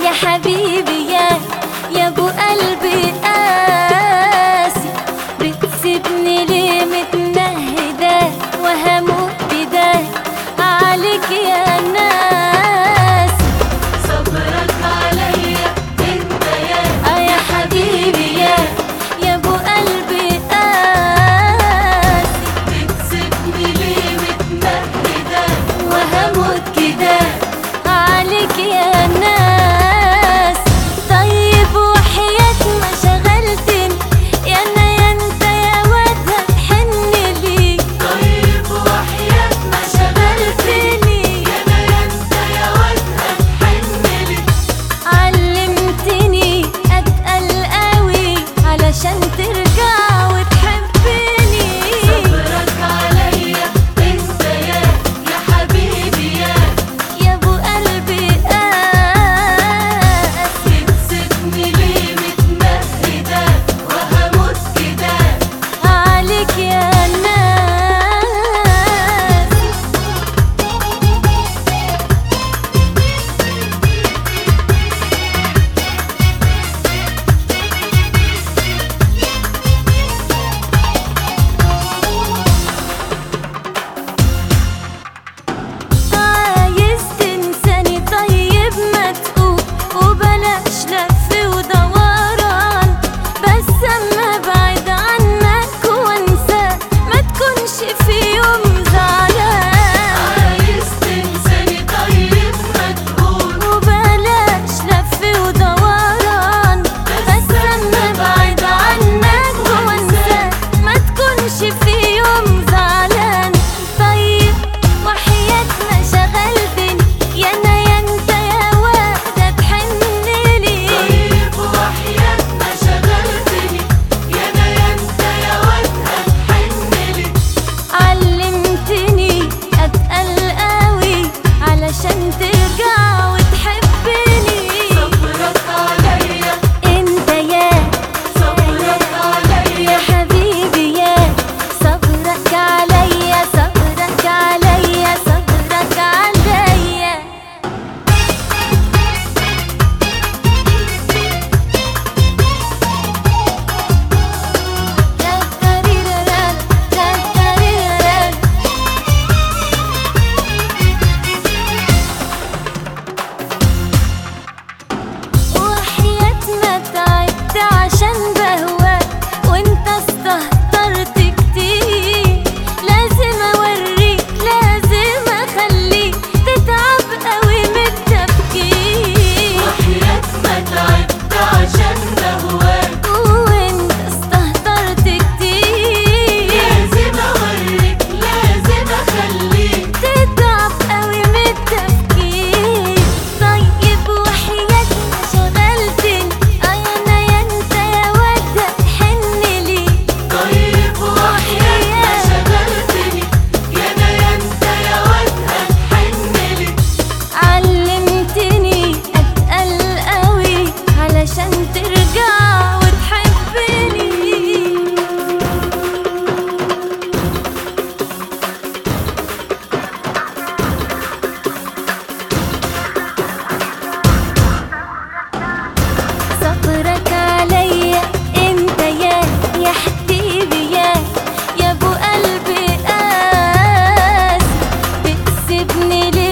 يا حبيبي يا ابو قلبي قاسي، بتسيبني ليه متنهدة وهموت بداية عليك يا ناس. صبرك عليا انت يا حبيبي يا ابو قلبي قاسي، بتسيبني ليه متنهدة وهموت كده عليك يا ناس. طيب وحياة ما شغلتني يا انا يا انت يا واد هتحن لي. طيب وحياة ما شغلتني يا انا يا انت يا واد هتحنلي. علمتني اتقل قوي علشان ترجع وتحبني. صبرك عليا انت يا حبيبي يا ابو قلبي قاسي، بتسيبني ليه متنهدة وهموت كده عليك يا ناس. عايز تنساني طيب ما تقول وبلاش لف ودوران، بس اما ابعد عنك وانساك ما تكونش في يوم زعلان. عايز تنساني طيب ما تقول وبلاش لف ودوران، بس اما ابعد عنك وانساك ما تكونش في يوم زعلان. طيب وحياة ما شغلتني يا انا يا انت يا واد هتحنلي. طيب وحياة ما شغلتني يا انا يا انت يا واد هتحنلي. علمتني اتقل قوي علشان ترجع وتحبني. صبرك عليا انت صبرك عليا يا حبيبي صبرك عليا صبرك عليا صبرك عليا. وحياة ما تعبت عشان بهواك وانت استهترت كتير، لازم اوريك لازم اخليك تتعب قوي من التفكير. وحياة ما تعبت عشان بهواك وانت استهترت كتير، لازم اوريك لازم اخليك تتعب قوي من التفكير. طيب وحياة ما شغلتني انا يا انت يا واد هتحنلي. طيب وحياة ما شغلتني يا انا يا انت يا واد هتحنلي. علمتني اتقل قوي علشان ترجع وتحبني. صبرك عليا انت يا حبيبي يا ابو قلبي قاسي، بتسيبني ليه